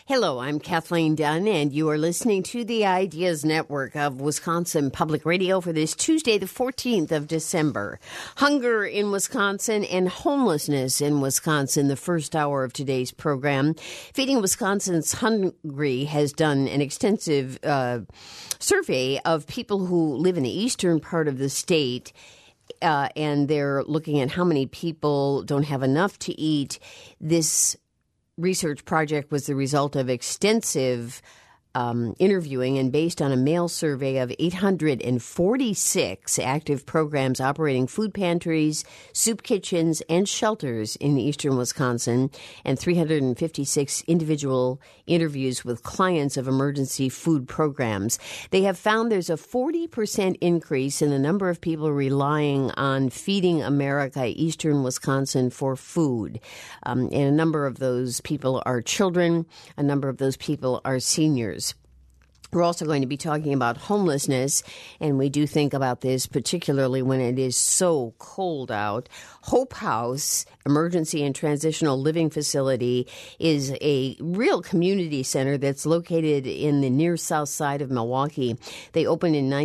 Hello, I'm Kathleen Dunn, and you are listening to the Ideas Network of Wisconsin Public Radio for this Tuesday, the 14th of December. Hunger in Wisconsin and homelessness in Wisconsin, the first hour of today's program. Feeding Wisconsin's Hungry has done an extensive survey of people who live in the eastern part of the state. And they're looking at how many people don't have enough to eat. This research project was the result of extensive interviewing and based on a mail survey of 846 active programs operating food pantries, soup kitchens, and shelters in eastern Wisconsin, and 356 individual interviews with clients of emergency food programs. They have found there's a 40% increase in the number of people relying on Feeding America Eastern Wisconsin for food. And a number of those people are children. A number of those people are seniors. We're also going to be talking about homelessness, and we do think about this particularly when it is so cold out. Hope House Emergency and Transitional Living Facility is a real community center that's located in the near south side of Milwaukee. They opened in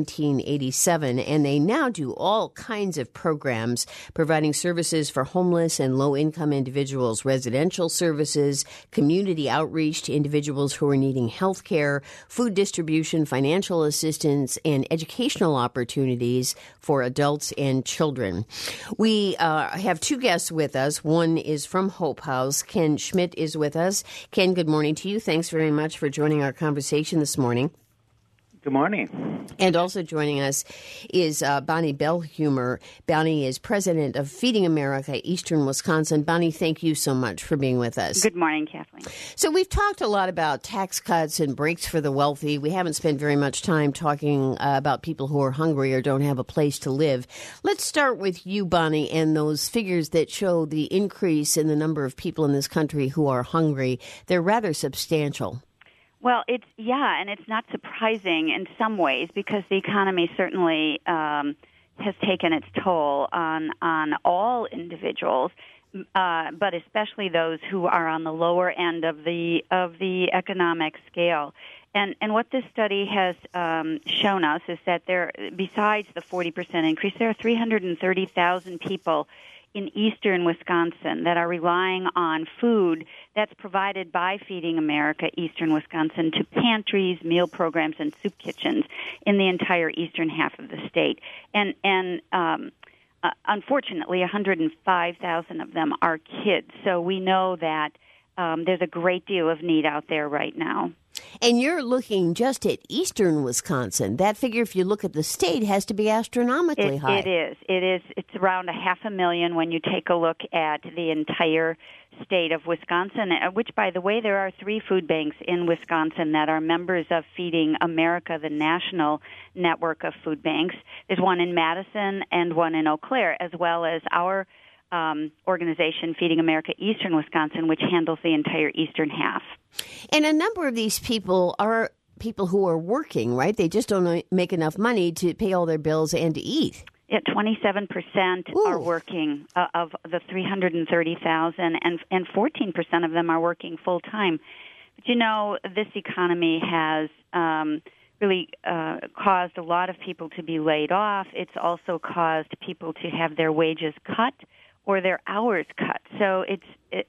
1987, and they now do all kinds of programs providing services for homeless and low-income individuals, residential services, community outreach to individuals who are needing health care, food distribution, financial assistance, and educational opportunities for adults and children. We have two guests with us. One is from Hope House. Ken Schmidt is with us. Ken, good morning to you. Thanks very much for joining our conversation this morning. Good morning. And also joining us is Bonnie Bellhumer. Bonnie is president of Feeding America Eastern Wisconsin. Bonnie, thank you so much for being with us. Good morning, Kathleen. So we've talked a lot about tax cuts and breaks for the wealthy. We haven't spent very much time talking about people who are hungry or don't have a place to live. Let's start with you, Bonnie, and those figures that show the increase in the number of people in this country who are hungry. They're rather substantial. Well, and it's not surprising in some ways because the economy certainly has taken its toll on all individuals, but especially those who are on the lower end of the economic scale. And what this study has shown us is that besides the 40% increase, there are 330,000 people in eastern Wisconsin that are relying on food that's provided by Feeding America Eastern Wisconsin to pantries, meal programs, and soup kitchens in the entire eastern half of the state. And unfortunately, 105,000 of them are kids. So we know that there's a great deal of need out there right now. And you're looking just at eastern Wisconsin. That figure, if you look at the state, has to be astronomically high. It is. It's around 500,000 when you take a look at the entire state of Wisconsin, which, by the way, there are 3 food banks in Wisconsin that are members of Feeding America, the national network of food banks. There's one in Madison and one in Eau Claire, as well as our organization, Feeding America Eastern Wisconsin, which handles the entire eastern half. And a number of these people are people who are working, right? They just don't make enough money to pay all their bills and to eat. Yeah, 27% are working of the 330,000, and 14% of them are working full time. But you know, this economy has really caused a lot of people to be laid off. It's also caused people to have their wages cut or their hours cut. So it's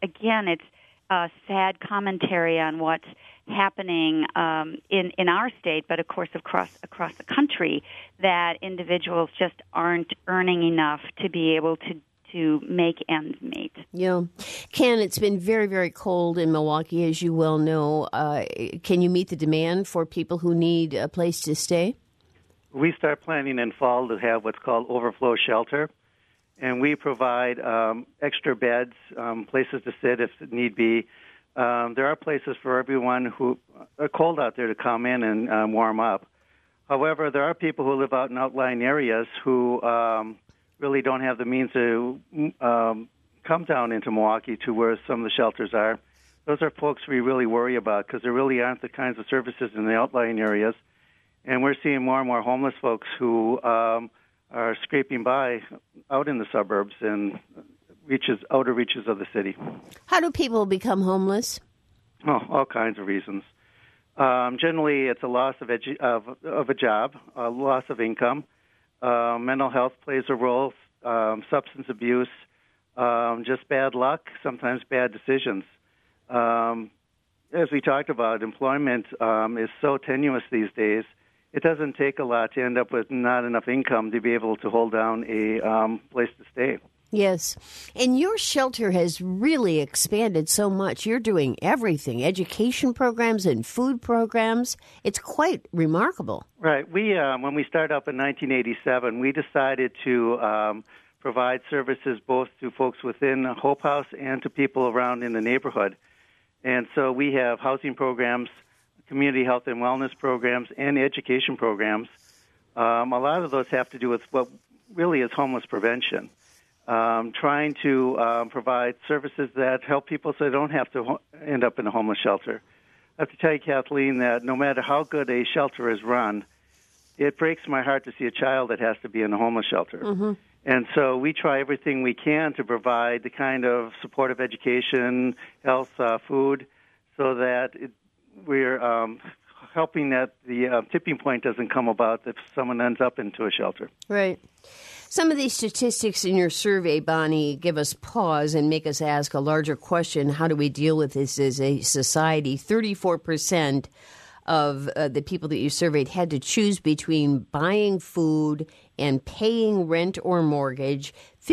a sad commentary on what's happening in our state, but of course across the country, that individuals just aren't earning enough to be able to make ends meet. Yeah. Ken, it's been very, very cold in Milwaukee, as you well know. Can you meet the demand for people who need a place to stay? We start planning in fall to have what's called overflow shelter, and we provide extra beds, places to sit if need be. There are places for everyone who are cold out there to come in and warm up. However, there are people who live out in outlying areas who really don't have the means to come down into Milwaukee to where some of the shelters are. Those are folks we really worry about because there really aren't the kinds of services in the outlying areas. And we're seeing more and more homeless folks who are scraping by out in the suburbs and outer reaches of the city. How do people become homeless? Oh, all kinds of reasons. Generally, it's a loss of a job, a loss of income. Mental health plays a role, substance abuse, just bad luck, sometimes bad decisions. As we talked about, employment is so tenuous these days. It doesn't take a lot to end up with not enough income to be able to hold down a place to stay. Yes. And your shelter has really expanded so much. You're doing everything, education programs and food programs. It's quite remarkable. Right. We when we started up in 1987, we decided to provide services both to folks within Hope House and to people around in the neighborhood. And so we have housing programs, community health and wellness programs, and education programs. A lot of those have to do with what really is homeless prevention. Trying to provide services that help people so they don't have to end up in a homeless shelter. I have to tell you, Kathleen, that no matter how good a shelter is run, it breaks my heart to see a child that has to be in a homeless shelter. Mm-hmm. And so we try everything we can to provide the kind of supportive education, health, food, so that we're helping that the tipping point doesn't come about if someone ends up into a shelter. Right. Some of these statistics in your survey, Bonnie, give us pause and make us ask a larger question. How do we deal with this as a society? 34% of the people that you surveyed had to choose between buying food and paying rent or mortgage.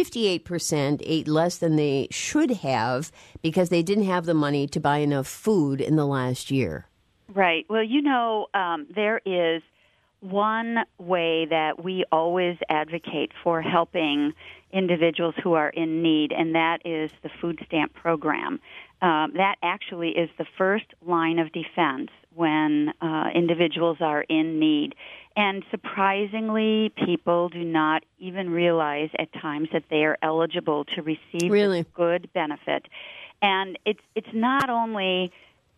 58% ate less than they should have because they didn't have the money to buy enough food in the last year. Right. Well, there is one way that we always advocate for helping individuals who are in need, and that is the food stamp program. That actually is the first line of defense when individuals are in need. And surprisingly, people do not even realize at times that they are eligible to receive this good benefit. And it's not only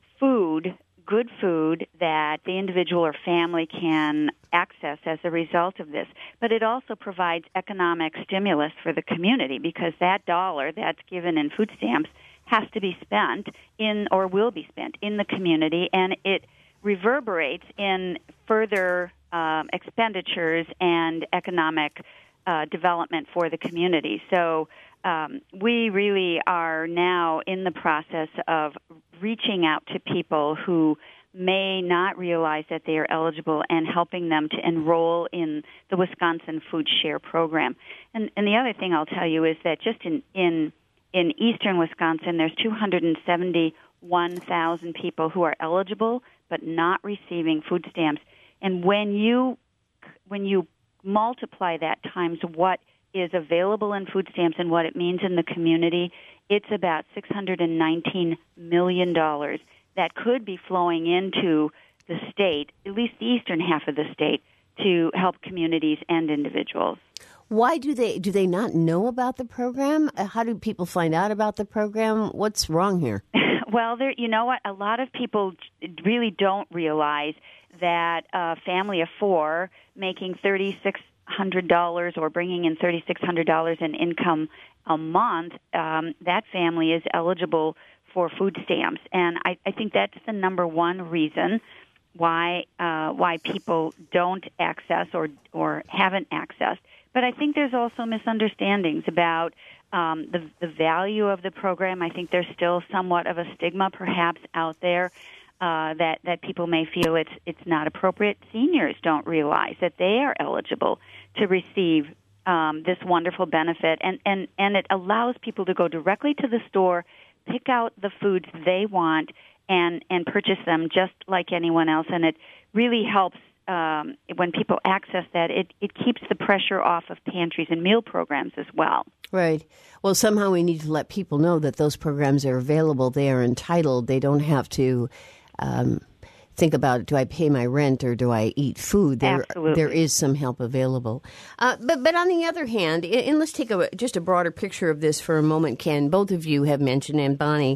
good food that the individual or family can access as a result of this, but it also provides economic stimulus for the community because that dollar that's given in food stamps has to be spent or will be spent in the community, and it reverberates in further expenditures and economic development for the community. So we really are now in the process of reaching out to people who may not realize that they are eligible and helping them to enroll in the Wisconsin Food Share program. And the other thing I'll tell you is that just in eastern Wisconsin, there's 271,000 people who are eligible but not receiving food stamps. And when you multiply that times what is available in food stamps and what it means in the community, it's about $619 million that could be flowing into the state, at least the eastern half of the state, to help communities and individuals. Why do they not know about the program? How do people find out about the program? What's wrong here? Well, you know what? A lot of people really don't realize that a family of four making $3,600 or bringing in $3,600 in income a month, that family is eligible for food stamps. And I think that's the number one reason why people don't access or haven't accessed. But I think there's also misunderstandings about the value of the program. I think there's still somewhat of a stigma perhaps out there that people may feel it's not appropriate. Seniors don't realize that they are eligible to receive this wonderful benefit, and it allows people to go directly to the store, pick out the foods they want, and purchase them just like anyone else. And it really helps when people access that. It keeps the pressure off of pantries and meal programs as well. Right. Well, somehow we need to let people know that those programs are available. They are entitled. They don't have to think about, do I pay my rent or do I eat food? Absolutely. There is some help available. But on the other hand, and let's take just a broader picture of this for a moment, Ken. Both of you have mentioned, and Bonnie,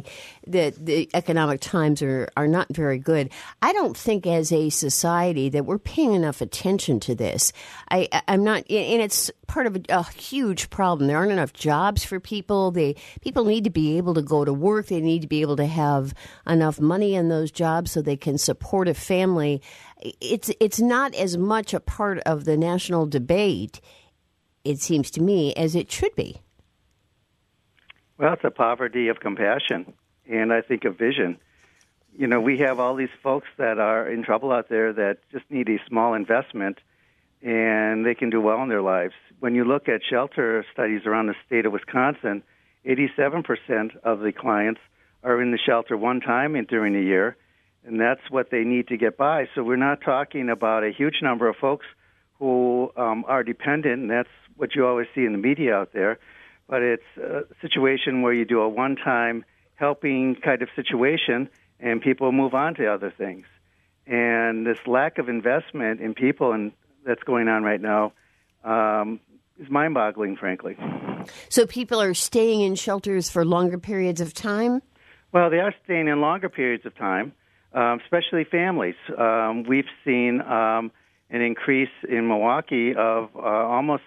that the economic times are not very good. I don't think as a society that we're paying enough attention to this. I'm not, and it's part of a huge problem. There aren't enough jobs for people. People need to be able to go to work. They need to be able to have enough money in those jobs so they can support a family. It's not as much a part of the national debate, it seems to me, as it should be. Well, it's a poverty of compassion, and I think of vision. You know, we have all these folks that are in trouble out there that just need a small investment, and they can do well in their lives. When you look at shelter studies around the state of Wisconsin, 87% of the clients are in the shelter one time during the year, and that's what they need to get by. So we're not talking about a huge number of folks who are dependent, and that's what you always see in the media out there. But it's a situation where you do a one-time helping kind of situation, and people move on to other things. And this lack of investment in people and that's going on right now is mind-boggling, frankly. So people are staying in shelters for longer periods of time? Well, they are staying in longer periods of time, especially families. We've seen an increase in Milwaukee of almost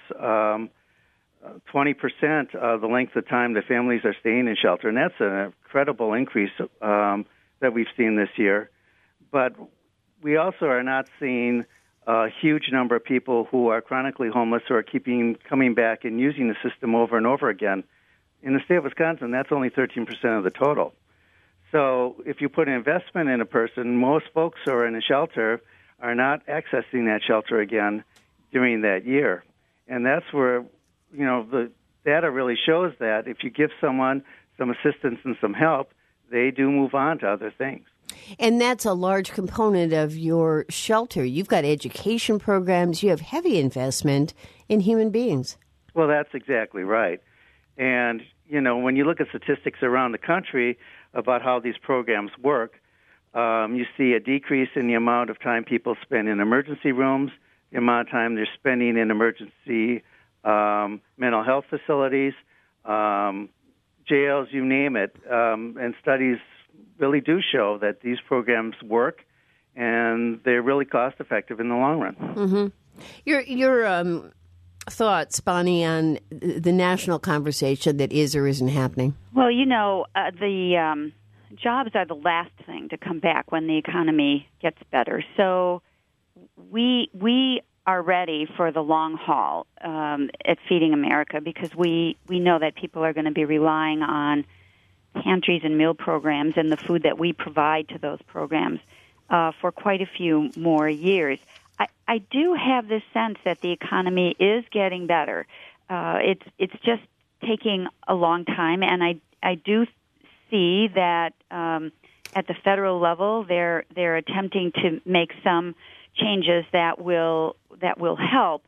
20% of the length of time the families are staying in shelter, and that's an incredible increase that we've seen this year. But we also are not seeing a huge number of people who are chronically homeless who are coming back and using the system over and over again. In the state of Wisconsin, that's only 13% of the total. So if you put an investment in a person, most folks who are in a shelter are not accessing that shelter again during that year. And that's where, you know, the data really shows that if you give someone some assistance and some help, they do move on to other things. And that's a large component of your shelter. You've got education programs. You have heavy investment in human beings. Well, that's exactly right. And, you know, when you look at statistics around the country about how these programs work, you see a decrease in the amount of time people spend in emergency rooms, the amount of time they're spending in emergency mental health facilities, jails, you name it. And studies really do show that these programs work, and they're really cost-effective in the long run. Mm-hmm. Your thoughts, Bonnie, on the national conversation that is or isn't happening? Well, you know, the jobs are the last thing to come back when the economy gets better. So we are ready for the long haul at Feeding America because we know that people are going to be relying on pantries and meal programs and the food that we provide to those programs for quite a few more years. I do have this sense that the economy is getting better. It's just taking a long time, and I do see that at the federal level they're attempting to make some changes that will help.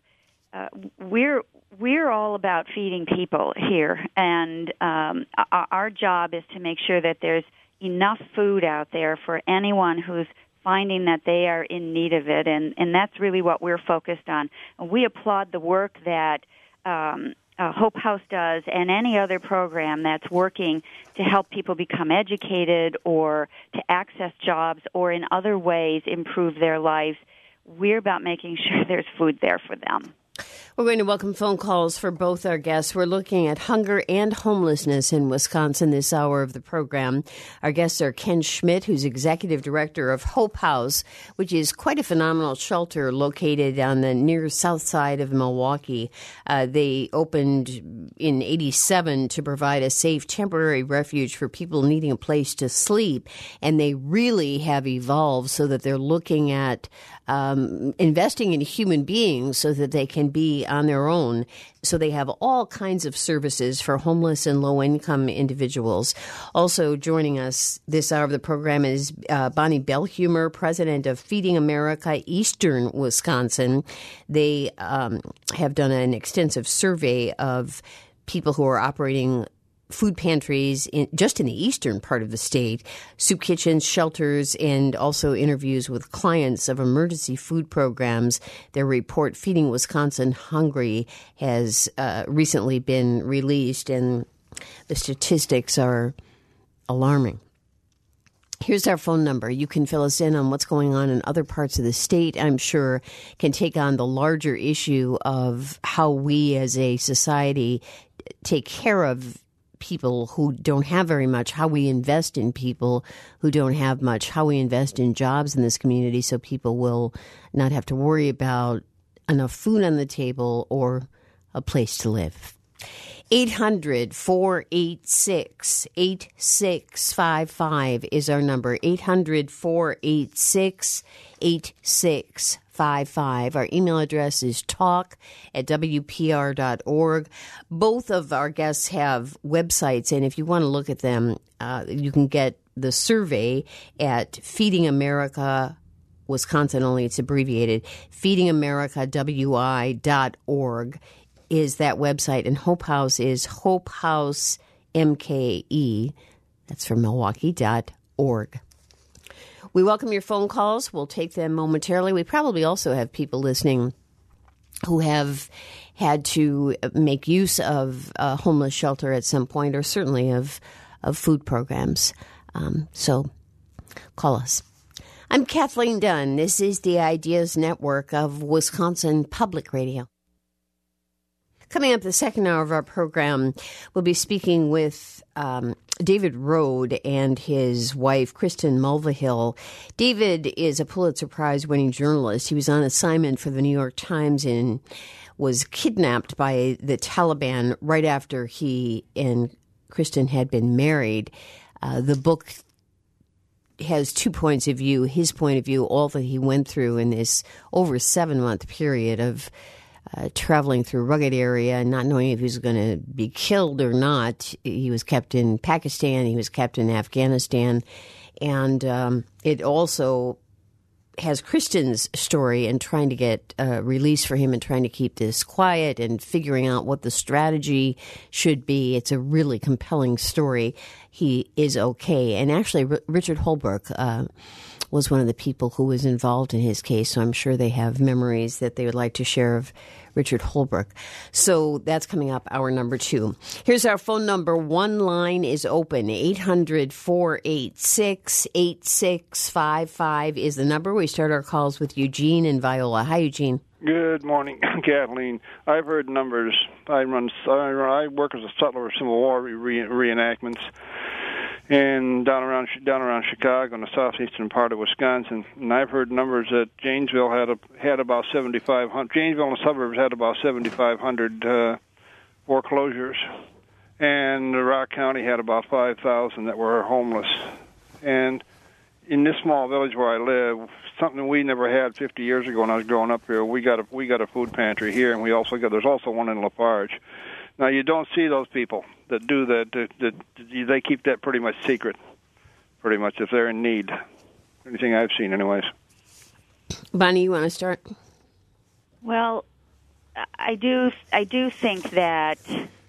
We're all about feeding people here, and our job is to make sure that there's enough food out there for anyone who's finding that they are in need of it, and that's really what we're focused on. We applaud the work that Hope House does and any other program that's working to help people become educated or to access jobs or in other ways improve their lives. We're about making sure there's food there for them. We're going to welcome phone calls for both our guests. We're looking at hunger and homelessness in Wisconsin this hour of the program. Our guests are Ken Schmidt, who's executive director of Hope House, which is quite a phenomenal shelter located on the near south side of Milwaukee. They opened in '87 to provide a safe temporary refuge for people needing a place to sleep, and they really have evolved so that they're looking at investing in human beings so that they can be on their own. So they have all kinds of services for homeless and low-income individuals. Also joining us this hour of the program is Bonnie Bellhumer, president of Feeding America Eastern Wisconsin. They have done an extensive survey of people who are operating food pantries just in the eastern part of the state, soup kitchens, shelters, and also interviews with clients of emergency food programs. Their report, Feeding Wisconsin Hungry, has recently been released, and the statistics are alarming. Here's our phone number. You can fill us in on what's going on in other parts of the state. I'm sure can take on the larger issue of how we as a society take care of people who don't have very much, how we invest in people who don't have much, how we invest in jobs in this community so people will not have to worry about enough food on the table or a place to live. 800-486-8655 is our number. 800-486-8655. Our email address is talk@wpr.org. Both of our guests have websites, and if you want to look at them, you can get the survey at Feeding America, Wisconsin only, it's abbreviated, feedingamericawi.org. is that website, and Hope House is Hope House MKE. That's from Milwaukee.org. We welcome your phone calls. We'll take them momentarily. We probably also have people listening who have had to make use of a homeless shelter at some point, or certainly of food programs. So call us. I'm Kathleen Dunn. This is the Ideas Network of Wisconsin Public Radio. Coming up the second hour of our program, we'll be speaking with David Rode and his wife, Kristen Mulvihill. David is a Pulitzer Prize-winning journalist. He was on assignment for the New York Times and was kidnapped by the Taliban right after he and Kristen had been married. The book has 2 points of view, his point of view, all that he went through in this over 7-month period of traveling through a rugged area and not knowing if he was going to be killed or not. He was kept in Pakistan. He was kept in Afghanistan. And it also has Kristen's story and trying to get release for him and trying to keep this quiet and figuring out what the strategy should be. It's a really compelling story. He is okay. And actually, Richard Holbrook was one of the people who was involved in his case, so I'm sure they have memories that they would like to share of Richard Holbrook. So that's coming up, hour number 2. Here's our phone number. One line is open. 800-486-8655 is the number. We start our calls with Eugene in Viola. Hi, Eugene. Good morning, Kathleen. I've heard numbers. I work as a sutler of Civil War reenactments, and down around Chicago in the southeastern part of Wisconsin. And I've heard numbers that Janesville had about 7,500. Janesville and the suburbs had about 7,500 foreclosures, and Rock County had about 5,000 that were homeless. And in this small village where I live, something we never had 50 years ago when I was growing up here, we got a food pantry here, and there's also one in Lafarge. Now, you don't see those people that do that. They keep that pretty much secret, pretty much, if they're in need. Anything I've seen, anyways. Bonnie, you want to start? Well, I do think that,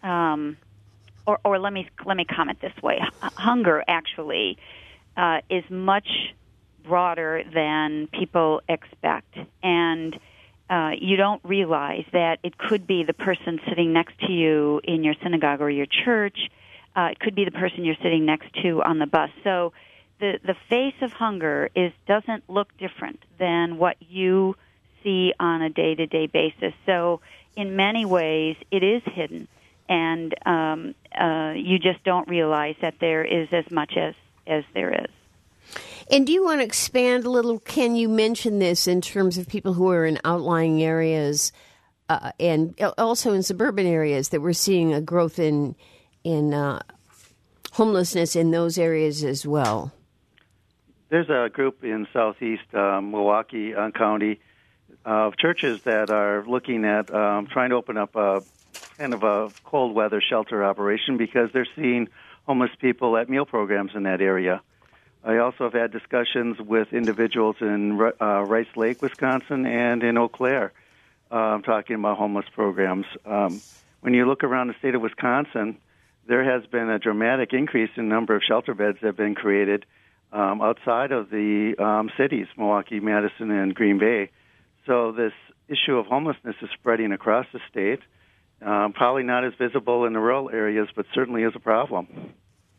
or let me comment this way. Hunger actually is much broader than people expect, and you don't realize that it could be the person sitting next to you in your synagogue or your church. It could be the person you're sitting next to on the bus. So the face of hunger doesn't look different than what you see on a day-to-day basis. So in many ways, it is hidden, and you just don't realize that there is as much as there is. And do you want to expand a little? Can you mention this in terms of people who are in outlying areas and also in suburban areas that we're seeing a growth in homelessness in those areas as well? There's a group in southeast Milwaukee County of churches that are looking at trying to open up a kind of a cold weather shelter operation because they're seeing homeless people at meal programs in that area. I also have had discussions with individuals in Rice Lake, Wisconsin, and in Eau Claire, talking about homeless programs. When you look around the state of Wisconsin, there has been a dramatic increase in the number of shelter beds that have been created outside of the cities, Milwaukee, Madison, and Green Bay. So this issue of homelessness is spreading across the state, probably not as visible in the rural areas, but certainly is a problem.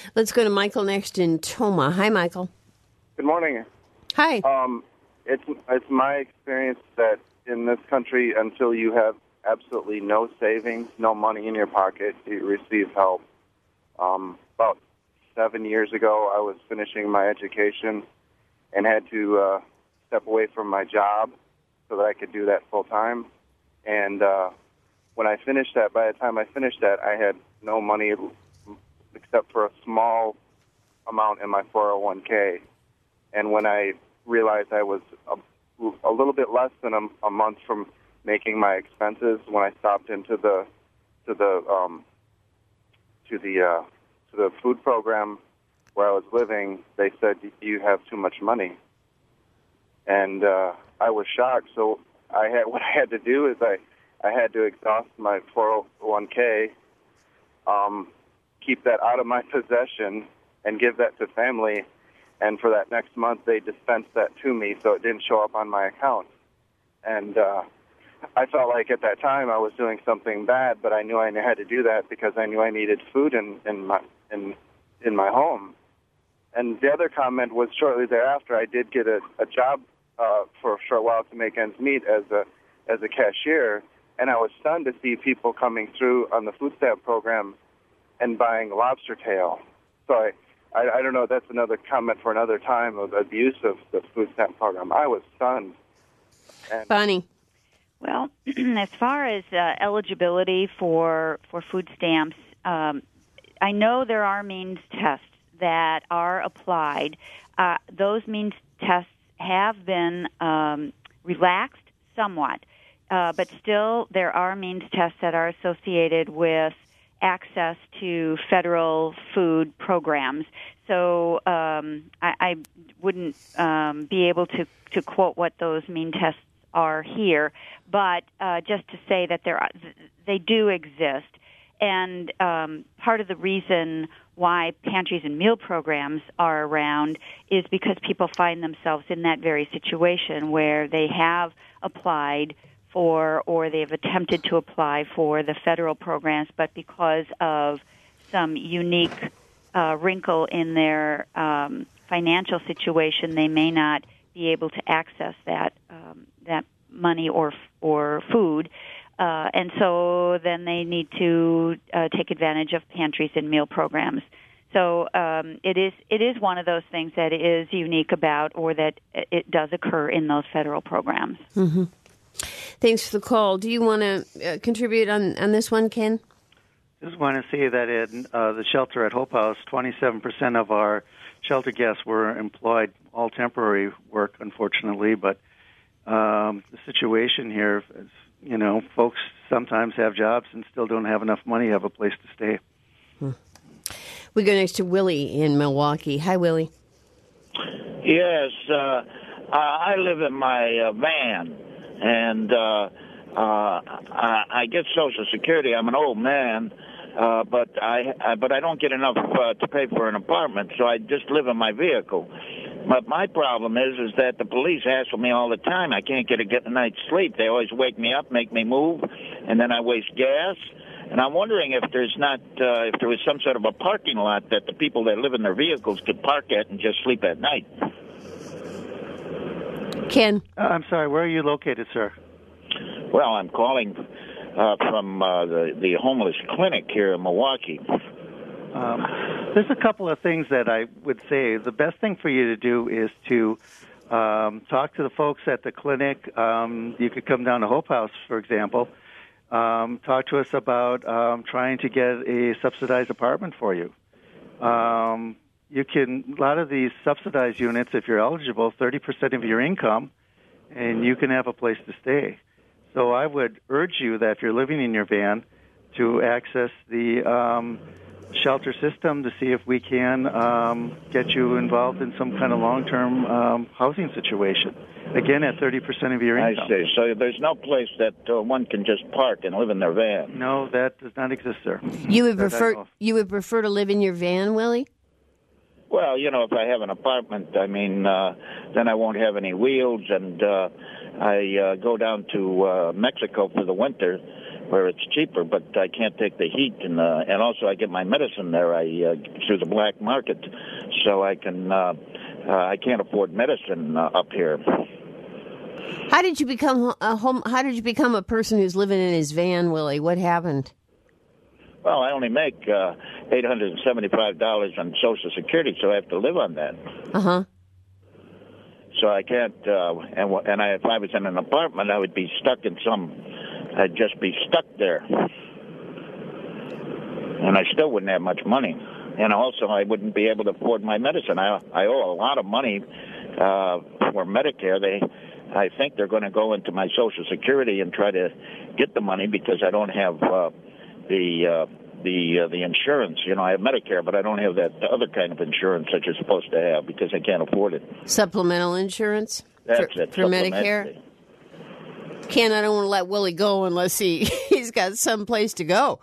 Let's go to Michael next in Toma. Hi, Michael. Good morning. Hi. It's my experience that in this country, until you have absolutely no savings, no money in your pocket, you receive help. About 7 years ago, I was finishing my education and had to step away from my job so that I could do that full time. And when I finished that, by the time I finished that, I had no money except for a small amount in my 401k. And when I realized I was a little bit less than a month from making my expenses, when I stopped into the food program where I was living, they said, "You have too much money." And I was shocked. So what I had to do is I had to exhaust my 401k, keep that out of my possession, and give that to family. And for that next month, they dispensed that to me, so it didn't show up on my account. And I felt like at that time I was doing something bad, but I knew I had to do that because I knew I needed food in my home. And the other comment was shortly thereafter, I did get a job for a short while to make ends meet as a cashier, and I was stunned to see people coming through on the food stamp program and buying lobster tail. So I don't know, that's another comment for another time of abuse of the food stamp program. I was stunned. Bonnie. Well, as far as eligibility for food stamps, I know there are means tests that are applied. Those means tests have been relaxed somewhat, but still there are means tests that are associated with access to federal food programs. So I wouldn't be able to quote what those mean tests are here, but just to say that they do exist. And part of the reason why pantries and meal programs are around is because people find themselves in that very situation where they have applied for or they've attempted to apply for the federal programs, but because of some unique wrinkle in their financial situation, they may not be able to access that money or food. And so then they need to take advantage of pantries and meal programs. So it is one of those things that is unique about, or that it does occur in those federal programs. Mm-hmm. Thanks for the call. Do you want to contribute on this one, Ken? Just want to say that in the shelter at Hope House, 27% of our shelter guests were employed, all temporary work, unfortunately. But the situation here is, folks sometimes have jobs and still don't have enough money to have a place to stay. We go next to Willie in Milwaukee. Hi, Willie. Yes, I live in my van, and I get Social Security. I'm an old man, but I don't get enough to pay for an apartment, so I just live in my vehicle. But my problem is that the police hassle me all the time. I can't get a night's sleep. They always wake me up, make me move, and then I waste gas. And I'm wondering if there was some sort of a parking lot that the people that live in their vehicles could park at and just sleep at night. Ken. I'm sorry, where are you located, sir? Well, I'm calling from the homeless clinic here in Milwaukee. There's a couple of things that I would say. The best thing for you to do is to talk to the folks at the clinic. You could come down to Hope House, for example. Talk to us about trying to get a subsidized apartment for you. You can, a lot of these subsidized units, if you're eligible, 30% of your income, and you can have a place to stay. So I would urge you that if you're living in your van, to access the shelter system to see if we can get you involved in some kind of long-term housing situation. Again, at 30% of your income. I see. So there's no place that one can just park and live in their van. No, that does not exist, sir. You would prefer to live in your van, Willie? Well, if I have an apartment, then I won't have any wheels, and I go down to Mexico for the winter. where it's cheaper, but I can't take the heat, and also I get my medicine there through the black market, so I can't afford medicine up here. How did you become How did you become a person who's living in his van, Willie? What happened? Well, I only make $875 on Social Security, so I have to live on that. Uh-huh. So I can't, if I was in an apartment, I would be stuck I'd just be stuck there. And I still wouldn't have much money. And also, I wouldn't be able to afford my medicine. I owe a lot of money for Medicare. I think they're going to go into my Social Security and try to get the money because I don't have the insurance. I have Medicare, but I don't have that other kind of insurance that you're supposed to have because I can't afford it. Supplemental insurance? That's it. For Medicare? Ken, I don't want to let Willie go unless he's got some place to go.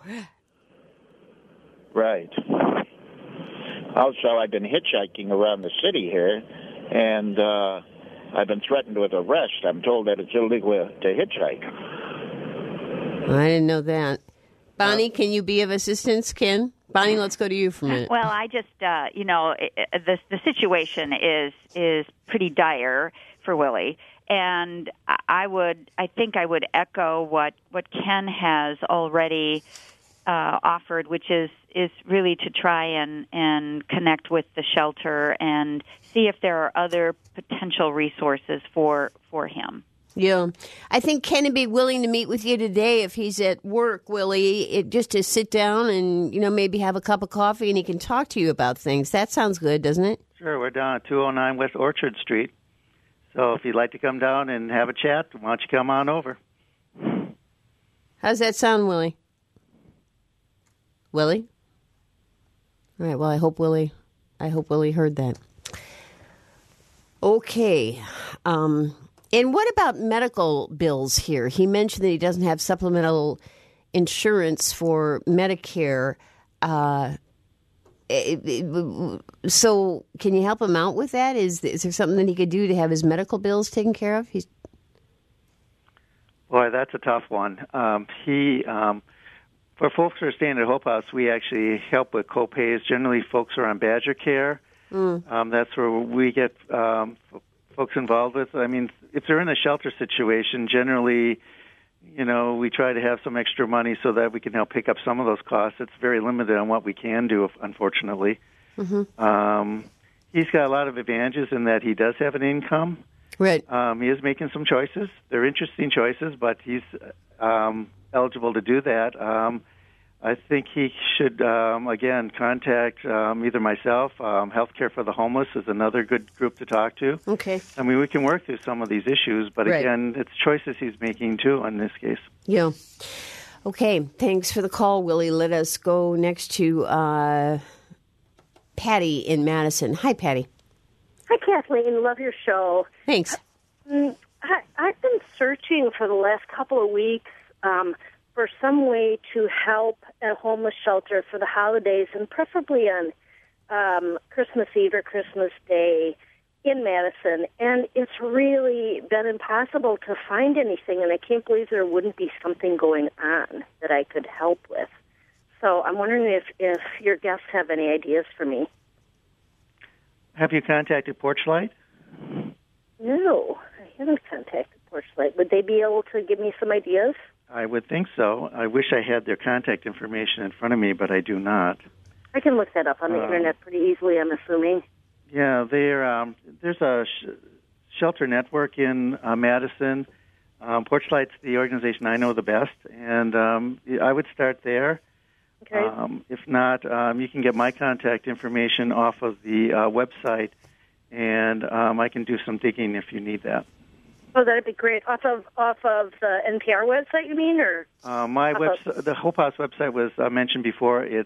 Right. Also, I've been hitchhiking around the city here, and I've been threatened with arrest. I'm told that it's illegal to hitchhike. I didn't know that. Bonnie, can you be of assistance, Ken? Bonnie, let's go to you for a minute. Well, I just, the situation is pretty dire for Willie, and I think I would echo what Ken has already offered, which is really to try and connect with the shelter and see if there are other potential resources for him. Yeah. I think Ken would be willing to meet with you today if he's at work, Willie, just to sit down and, maybe have a cup of coffee and he can talk to you about things. That sounds good, doesn't it? Sure. We're down at 209 West Orchard Street. So if you'd like to come down and have a chat, why don't you come on over? How's that sound, Willie? Willie? All right, well, I hope Willie heard that. Okay. And what about medical bills here? He mentioned that he doesn't have supplemental insurance for Medicare. So can you help him out with that? Is there something that he could do to have his medical bills taken care of? Boy, that's a tough one. For folks who are staying at Hope House, we actually help with co-pays. Generally, folks are on Badger Care. That's where we get folks involved with. I mean, if they're in a shelter situation, generally, we try to have some extra money so that we can help pick up some of those costs. It's very limited on what we can do, unfortunately. Mm-hmm. He's got a lot of advantages in that he does have an income. Right. He is making some choices. They're interesting choices, but he's eligible to do that. I think he should, again, contact either myself. Healthcare for the Homeless is another good group to talk to. Okay. I mean, we can work through some of these issues, but again, it's choices he's making, too, in this case. Yeah. Okay. Thanks for the call, Willie. Let us go next to Patty in Madison. Hi, Patty. Hi, Kathleen. Love your show. Thanks. I've been searching for the last couple of weeks for some way to help a homeless shelter for the holidays, and preferably on Christmas Eve or Christmas Day in Madison. And it's really been impossible to find anything, and I can't believe there wouldn't be something going on that I could help with. So I'm wondering if your guests have any ideas for me. Have you contacted Porchlight? No, I haven't contacted Porchlight. Would they be able to give me some ideas? I would think so. I wish I had their contact information in front of me, but I do not. I can look that up on the Internet pretty easily, I'm assuming. Yeah, there's a shelter network in Madison. Porchlight's the organization I know the best, and I would start there. Okay. If not, you can get my contact information off of the website, and I can do some digging if you need that. Oh, that'd be great. Off of the NPR website, you mean, or my website? The Hope House website was mentioned before. It's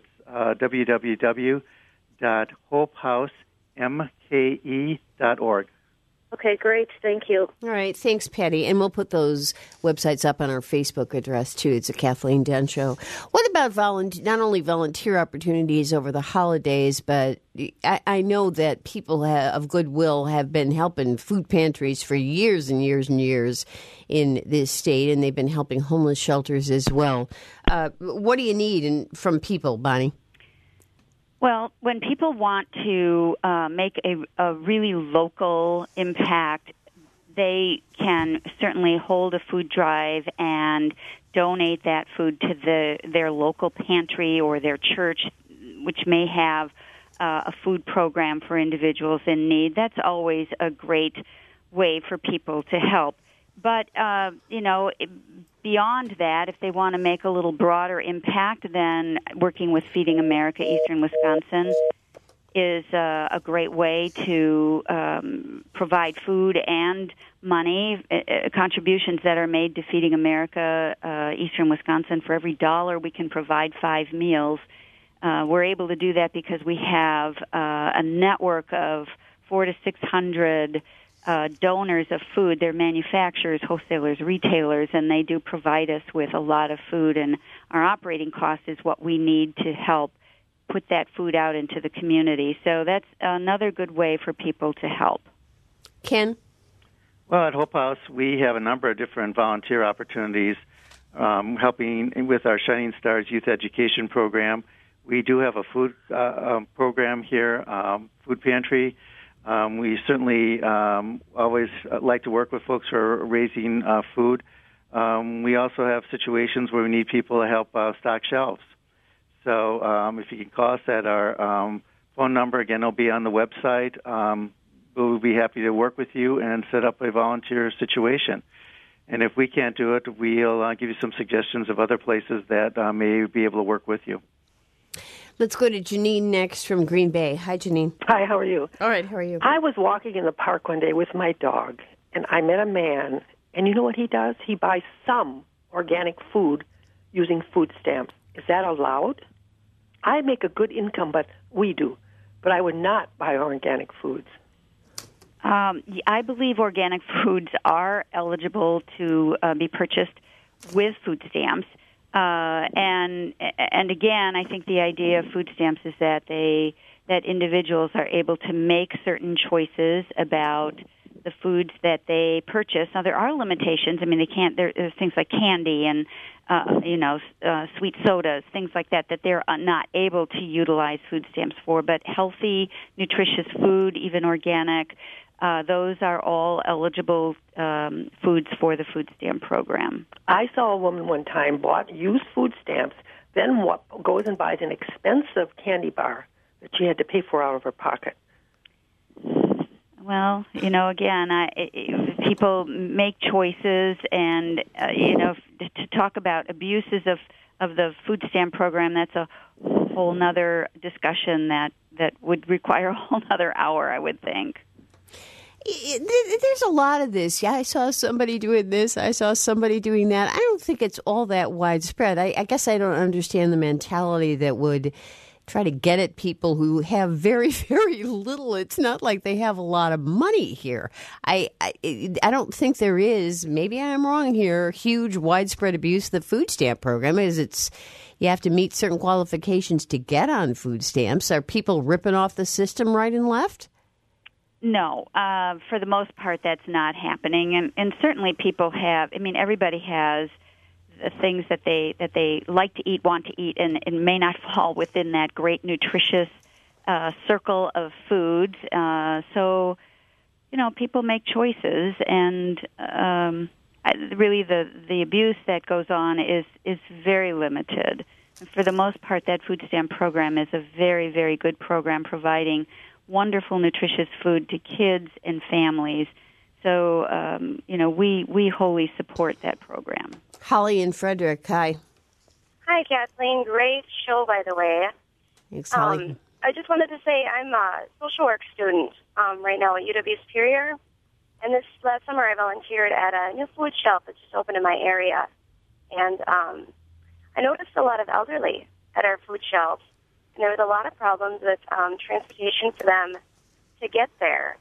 www.hopehousemke.org. Okay, great. Thank you. All right. Thanks, Patty. And we'll put those websites up on our Facebook address, too. It's a Kathleen Dunn Show. What about not only volunteer opportunities over the holidays, but I know that people of goodwill have been helping food pantries for years and years and years in this state, and they've been helping homeless shelters as well. What do you need from people, Bonnie? Well, when people want to make a really local impact, they can certainly hold a food drive and donate that food to their local pantry or their church, which may have a food program for individuals in need. That's always a great way for people to help. But, beyond that, if they want to make a little broader impact, then working with Feeding America Eastern Wisconsin is a great way to provide food and money. Contributions that are made to Feeding America Eastern Wisconsin, for every $1 we can provide 5 meals. We're able to do that because we have a network of 400 to 600 donors of food. They're manufacturers, wholesalers, retailers, and they do provide us with a lot of food, and our operating cost is what we need to help put that food out into the community. So that's another good way for people to help. Ken? Well, at Hope House, we have a number of different volunteer opportunities helping with our Shining Stars Youth Education Program. We do have a food program here, food pantry. We certainly always like to work with folks who are raising food. We also have situations where we need people to help stock shelves. So if you can call us at our phone number, again, it'll be on the website. We'll be happy to work with you and set up a volunteer situation. And if we can't do it, we'll give you some suggestions of other places that may be able to work with you. Let's go to Janine next from Green Bay. Hi, Janine. Hi, how are you? All right, how are you? I was walking in the park one day with my dog, and I met a man, and you know what he does? He buys some organic food using food stamps. Is that allowed? I make a good income, but we do. But I would not buy organic foods. I believe organic foods are eligible to be purchased with food stamps. And again, I think the idea of food stamps is that individuals are able to make certain choices about the foods that they purchase. Now, there are limitations. I mean, they can't. There's things like candy and sweet sodas, things like that they're not able to utilize food stamps for. But healthy, nutritious food, even organic, those are all eligible foods for the food stamp program. I saw a woman one time use food stamps, then goes and buys an expensive candy bar that she had to pay for out of her pocket. Well, again, people make choices, and to talk about abuses of the food stamp program, that's a whole nother discussion that would require a whole nother hour, I would think. There's a lot of this. Yeah, I saw somebody doing this. I saw somebody doing that. I don't think it's all that widespread. I guess I don't understand the mentality that would try to get at people who have very, very little. It's not like they have a lot of money here. I don't think there is, maybe I'm wrong here, huge widespread abuse of the food stamp program. You have to meet certain qualifications to get on food stamps. Are people ripping off the system right and left? No, for the most part, that's not happening, and certainly people have. I mean, everybody has the things that they like to eat, want to eat, and may not fall within that great nutritious circle of foods. So, people make choices, and really the abuse that goes on is very limited. For the most part, that food stamp program is a very, very good program, providing wonderful, nutritious food to kids and families. So, we wholly support that program. Holly and Frederick, hi. Hi, Kathleen. Great show, by the way. Thanks, Holly. I just wanted to say I'm a social work student right now at UW Superior. And this last summer I volunteered at a new food shelf that just opened in my area. And I noticed a lot of elderly at our food shelves. And there was a lot of problems with transportation for them to get there.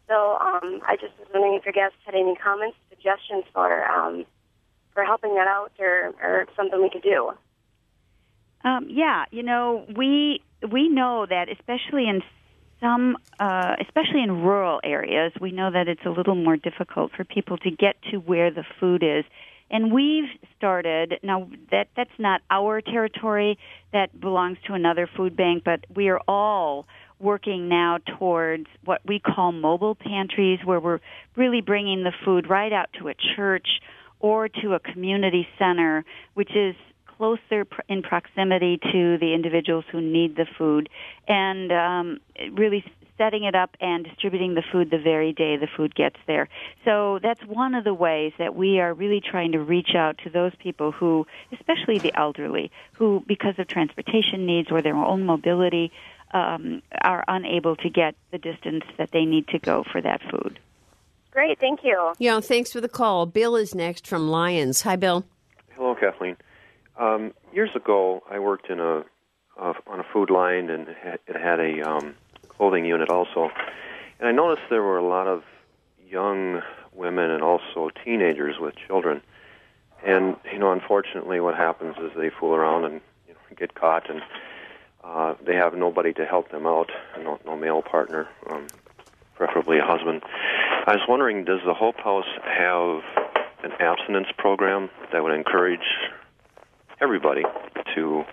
So I just was wondering if your guests had any comments, suggestions for helping that out, or something we could do. Yeah, we know that especially in especially in rural areas, we know that it's a little more difficult for people to get to where the food is. And we've started, now that's not our territory, that belongs to another food bank, but we are all working now towards what we call mobile pantries, where we're really bringing the food right out to a church or to a community center, which is closer in proximity to the individuals who need the food, and really setting it up and distributing the food the very day the food gets there. So that's one of the ways that we are really trying to reach out to those people who, especially the elderly, who, because of transportation needs or their own mobility, are unable to get the distance that they need to go for that food. Great, thank you. Yeah, thanks for the call. Bill is next from Lyons. Hi, Bill. Hello, Kathleen. Years ago, I worked in on a food line, and it had a clothing unit also. And I noticed there were a lot of young women and also teenagers with children. And, unfortunately what happens is they fool around and get caught, and they have nobody to help them out, no male partner, preferably a husband. I was wondering, does the Hope House have an abstinence program that would encourage everybody to,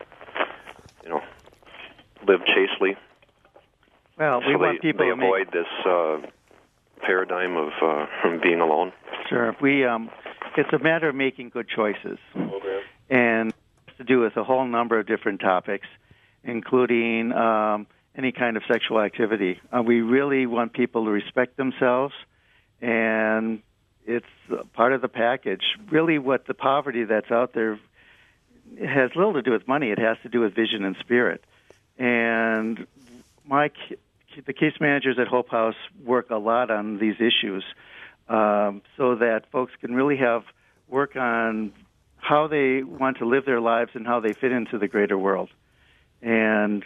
live chastely? Well, we want people to avoid this paradigm of being alone. Sure. It's a matter of making good choices, and it has to do with a whole number of different topics, including any kind of sexual activity. We really want people to respect themselves, and it's part of the package. Really, what the poverty that's out there has little to do with money. It has to do with vision and spirit. And the case managers at Hope House work a lot on these issues so that folks can really work on how they want to live their lives and how they fit into the greater world. And,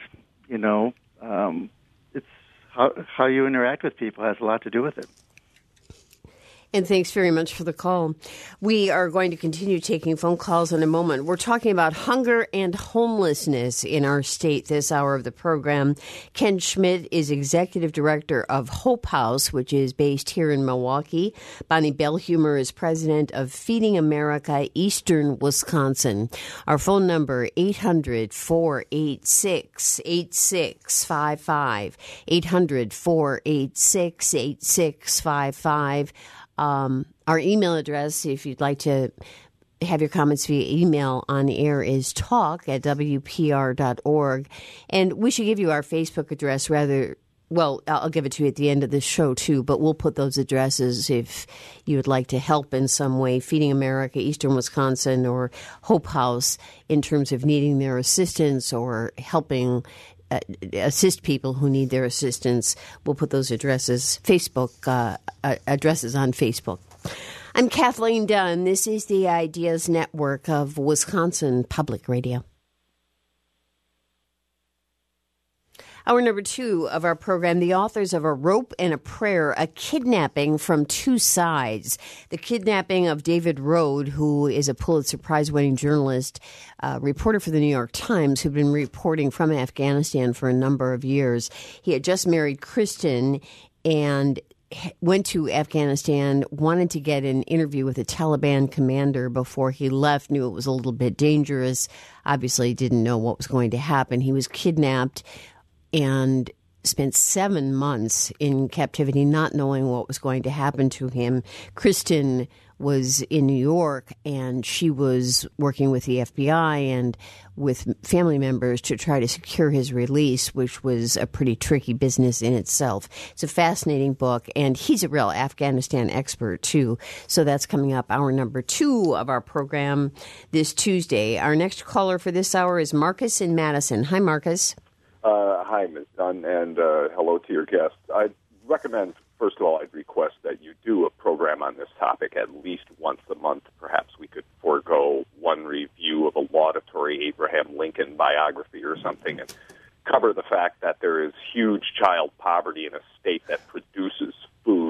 it's how you interact with people has a lot to do with it. And thanks very much for the call. We are going to continue taking phone calls in a moment. We're talking about hunger and homelessness in our state this hour of the program. Ken Schmidt is executive director of Hope House, which is based here in Milwaukee. Bonnie Bellhumer is president of Feeding America, Eastern Wisconsin. Our phone number, 800-486-8655, 800-486-8655. Our email address, if you'd like to have your comments via email on air, is talk@wpr.org. And we should give you our Facebook address I'll give it to you at the end of the show, too, but we'll put those addresses if you would like to help in some way, Feeding America, Eastern Wisconsin, or Hope House, in terms of needing their assistance or helping assist people who need their assistance. We'll put those addresses on Facebook. I'm Kathleen Dunn. This is the Ideas Network of Wisconsin Public Radio. Hour number 2 of our program, the authors of A Rope and a Prayer, a kidnapping from two sides. The kidnapping of David Rode, who is a Pulitzer Prize-winning journalist, reporter for the New York Times, who'd been reporting from Afghanistan for a number of years. He had just married Kristen and went to Afghanistan, wanted to get an interview with a Taliban commander before he left, knew it was a little bit dangerous, obviously didn't know what was going to happen. He was kidnapped and spent 7 months in captivity, not knowing what was going to happen to him. Kristen was in New York, and she was working with the FBI and with family members to try to secure his release, which was a pretty tricky business in itself. It's a fascinating book, and he's a real Afghanistan expert, too. So that's coming up, hour number 2 of our program this Tuesday. Our next caller for this hour is Marcus in Madison. Hi, Marcus. Hi, Ms. Dunn, and hello to your guests. I'd recommend, first of all, I'd request that you do a program on this topic at least once a month. Perhaps we could forego one review of a laudatory Abraham Lincoln biography or something and cover the fact that there is huge child poverty in a state that produces food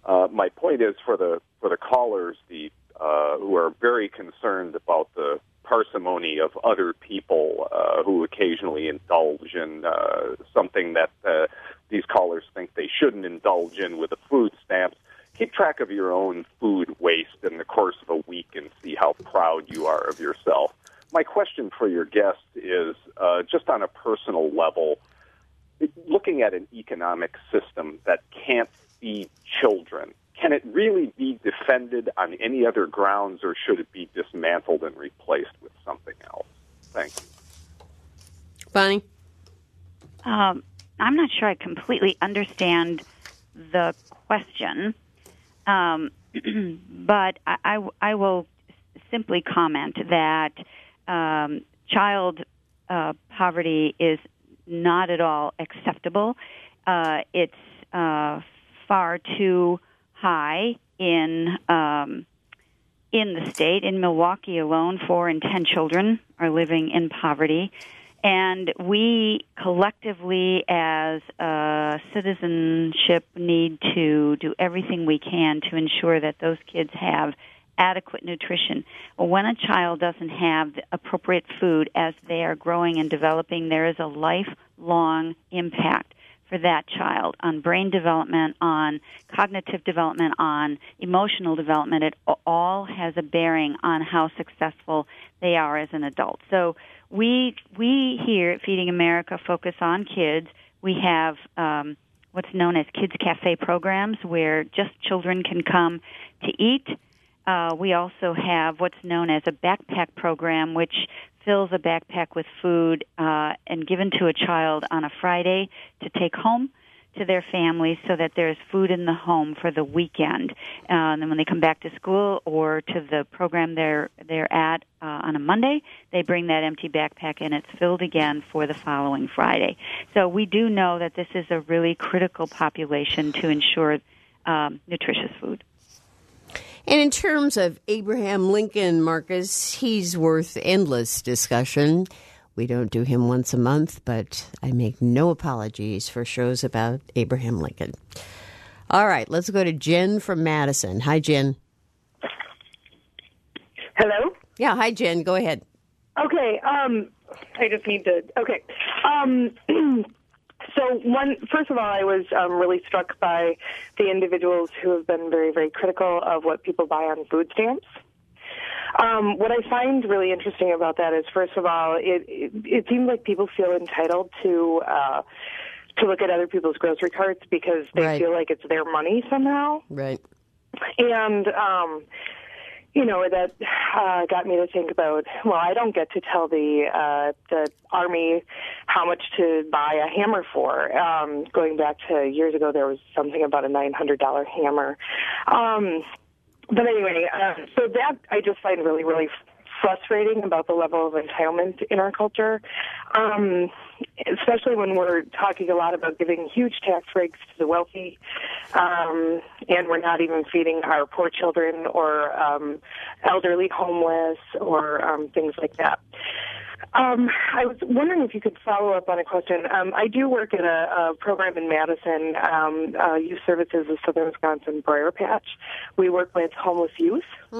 My point is for the callers, who are very concerned about the parsimony of other people who occasionally indulge in something that these callers think they shouldn't indulge in with the food stamps. Keep track of your own food waste in the course of a week and see how proud you are of yourself. My question for your guest is just on a personal level, looking at an economic system that can't feed children, can it really be defended on any other grounds, or should it be dismantled and replaced with something else? Thank you. Bonnie? I'm not sure I completely understand the question, but I will simply comment that child poverty is not at all acceptable. It's far too high in the state. In Milwaukee alone, 4 in 10 children are living in poverty. And we collectively as a citizenship need to do everything we can to ensure that those kids have adequate nutrition. When a child doesn't have the appropriate food as they are growing and developing, there is a lifelong impact for that child on brain development, on cognitive development, on emotional development. It all has a bearing on how successful they are as an adult. So we here at Feeding America focus on kids. We have what's known as Kids Cafe programs where just children can come to eat. We also have what's known as a backpack program, which fills a backpack with food and given to a child on a Friday to take home to their families so that there's food in the home for the weekend. And then when they come back to school or to the program they're at on a Monday, they bring that empty backpack and it's filled again for the following Friday. So we do know that this is a really critical population to ensure nutritious food. And in terms of Abraham Lincoln, Marcus, he's worth endless discussion. We don't do him once a month, but I make no apologies for shows about Abraham Lincoln. All right, let's go to Jen from Madison. Hi, Jen. Hello? Yeah, hi, Jen. Go ahead. Okay, I just need to... Okay. So, first of all, I was really struck by the individuals who have been very, very critical of what people buy on food stamps. What I find really interesting about that is, first of all, it seems like people feel entitled to look at other people's grocery carts because they feel like it's their money somehow. Right. And that got me to think about, well, I don't get to tell the Army how much to buy a hammer for. Going back to years ago, there was something about a $900 hammer. But anyway, so that I just find really, really frustrating about the level of entitlement in our culture, especially when we're talking a lot about giving huge tax breaks to the wealthy, and we're not even feeding our poor children or elderly homeless or things like that. I was wondering if you could follow up on a question. I do work in a program in Madison, Youth Services of Southern Wisconsin Briar Patch. We work with homeless youth.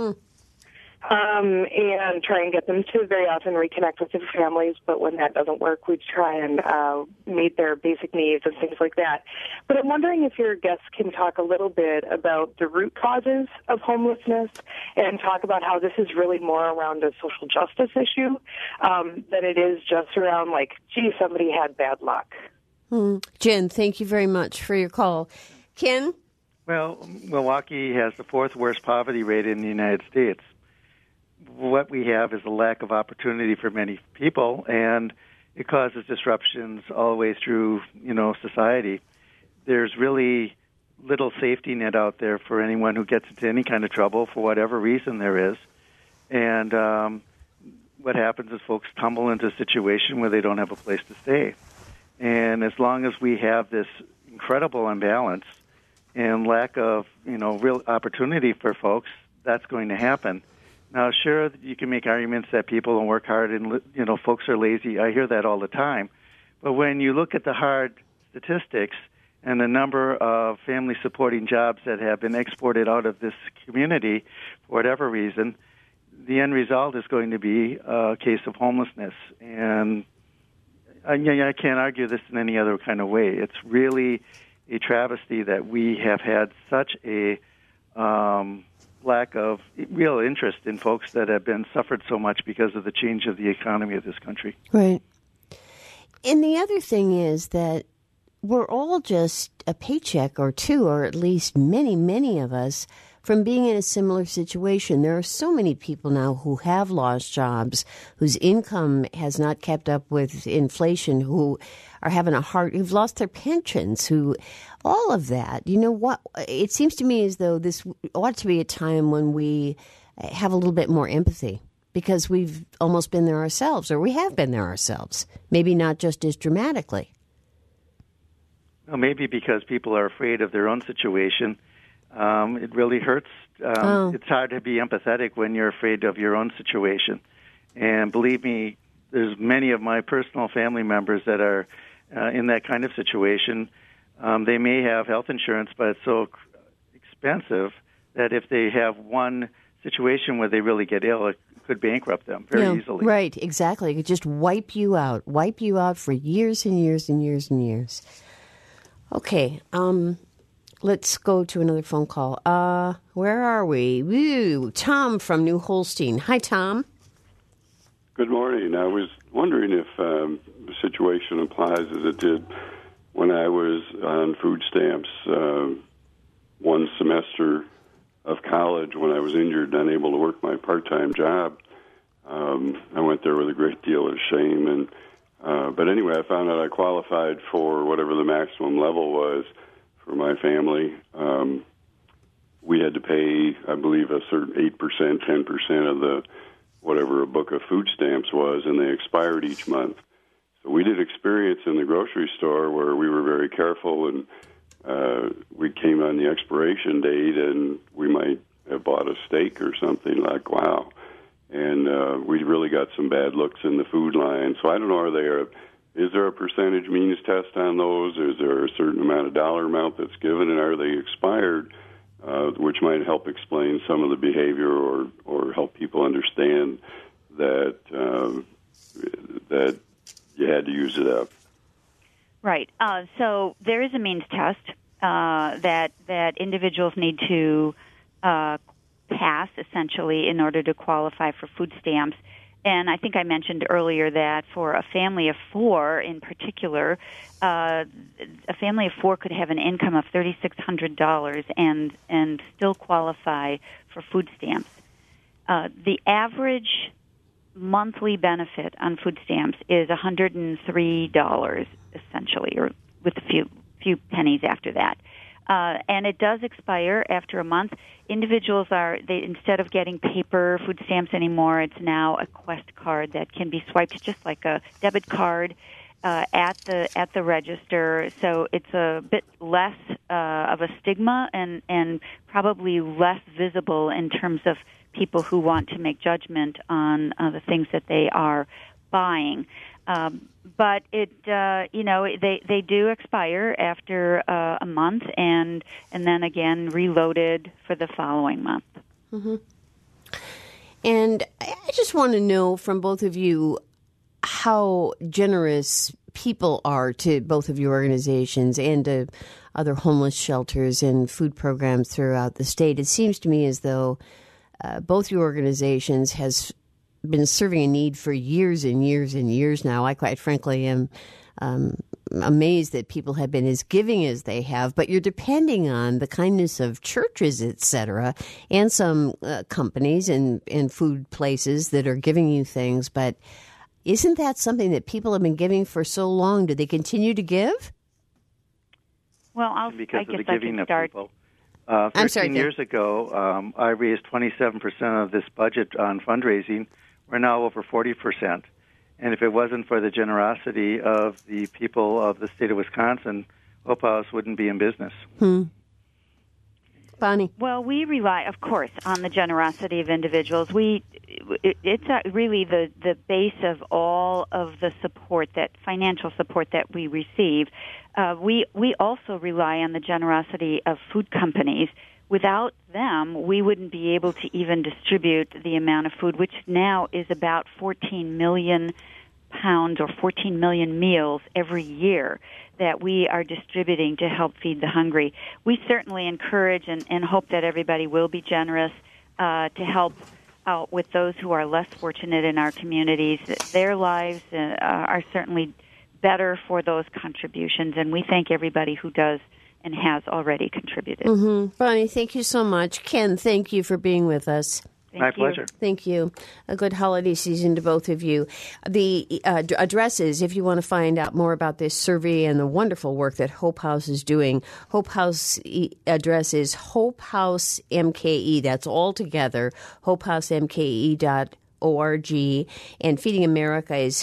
And try and get them to very often reconnect with their families, but when that doesn't work, we try and meet their basic needs and things like that. But I'm wondering if your guests can talk a little bit about the root causes of homelessness and talk about how this is really more around a social justice issue than it is just around, like, gee, somebody had bad luck. Jen, thank you very much for your call. Ken? Well, Milwaukee has the 4th worst poverty rate in the United States. What we have is a lack of opportunity for many people, and it causes disruptions all the way through, society. There's really little safety net out there for anyone who gets into any kind of trouble for whatever reason there is. And what happens is folks tumble into a situation where they don't have a place to stay. And as long as we have this incredible imbalance and lack of, real opportunity for folks, that's going to happen. Now, sure, you can make arguments that people don't work hard and, folks are lazy. I hear that all the time. But when you look at the hard statistics and the number of family supporting jobs that have been exported out of this community for whatever reason, the end result is going to be a case of homelessness. And I can't argue this in any other kind of way. It's really a travesty that we have had such a lack of real interest in folks that have been suffered so much because of the change of the economy of this country. Right. And the other thing is that we're all just a paycheck or two, or at least many, many of us, from being in a similar situation. There are so many people now who have lost jobs, whose income has not kept up with inflation, who are having who've lost their pensions, who, all of that. You know what? It seems to me as though this ought to be a time when we have a little bit more empathy, because we've almost been there ourselves, or we have been there ourselves. Maybe not just as dramatically. Well, maybe because people are afraid of their own situation. It really hurts. It's hard to be empathetic when you're afraid of your own situation. And believe me, there's many of my personal family members that are in that kind of situation. They may have health insurance, but it's so expensive that if they have one situation where they really get ill, it could bankrupt them very easily. Right, exactly. It could just wipe you out for years and years and years and years. Okay, let's go to another phone call. Where are we? Woo, Tom from New Holstein. Hi, Tom. Good morning. I was wondering if the situation applies as it did when I was on food stamps. One semester of college, when I was injured and unable to work my part-time job, I went there with a great deal of shame. But anyway, I found out I qualified for whatever the maximum level was for my family. We had to pay, I believe, a certain 8%, 10% of the whatever a book of food stamps was, and they expired each month. So we did experience in the grocery store where we were very careful, and we came on the expiration date, and we might have bought a steak or something like, wow. And we really got some bad looks in the food line. So I don't know, is there a percentage means test on those? Is there a certain amount of dollar amount that's given, and are they expired, which might help explain some of the behavior or help people understand that that you had to use it up? Right. So there is a means test that individuals need to pass, essentially, in order to qualify for food stamps. And I think I mentioned earlier that for a family of four in particular, a family of four could have an income of $3,600 and still qualify for food stamps. The average monthly benefit on food stamps is $103, essentially, or with a few pennies after that. And it does expire after a month. Individuals instead of getting paper food stamps anymore, it's now a Quest card that can be swiped just like a debit card at the register. So it's a bit less of a stigma and probably less visible in terms of people who want to make judgment on the things that they are buying. But it, they do expire after a month, and then again reloaded for the following month. Mm-hmm. And I just want to know from both of you how generous people are to both of your organizations and to other homeless shelters and food programs throughout the state. It seems to me as though both your organizations has been serving a need for years and years and years now. I quite frankly am amazed that people have been as giving as they have, but you're depending on the kindness of churches, etc., and some companies and food places that are giving you things. But isn't that something that people have been giving for so long? Do they continue to give? Well, I guess I can start. People. 13 years ago, I raised 27% of this budget on fundraising. We're now over 40%. And if it wasn't for the generosity of the people of the state of Wisconsin, Hope House wouldn't be in business. Bonnie? Well, we rely, of course, on the generosity of individuals. It's really the base of all of the support, that financial support that we receive. We also rely on the generosity of food companies. Without them, we wouldn't be able to even distribute the amount of food, which now is about 14 million pounds or 14 million meals every year that we are distributing to help feed the hungry. We certainly encourage and hope that everybody will be generous to help out with those who are less fortunate in our communities. Their lives are certainly better for those contributions, and we thank everybody who does and has already contributed. Mm-hmm. Bonnie, thank you so much. Ken, thank you for being with us. My pleasure. Thank you. A good holiday season to both of you. The addresses, if you want to find out more about this survey and the wonderful work that Hope House is doing, Hope House address is Hope House MKE. That's all together, hopehousemke.org. And Feeding America is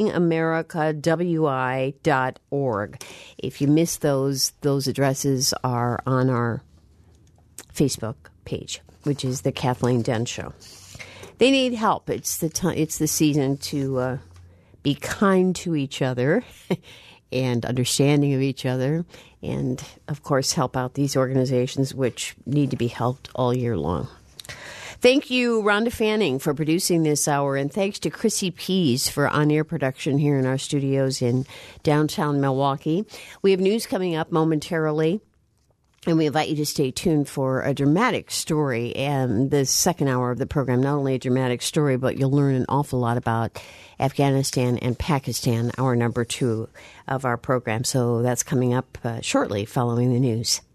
feedingamericawi.org. If you missed those addresses are on our Facebook page, which is the Kathleen Dunn Show. They need help. It's the season to be kind to each other and understanding of each other, and of course help out these organizations which need to be helped all year long. Thank you, Rhonda Fanning, for producing this hour, and thanks to Chrissy Pease for on-air production here in our studios in downtown Milwaukee. We have news coming up momentarily. And we invite you to stay tuned for a dramatic story and the second hour of the program. Not only a dramatic story, but you'll learn an awful lot about Afghanistan and Pakistan, hour number 2 of our program. So that's coming up shortly following the news.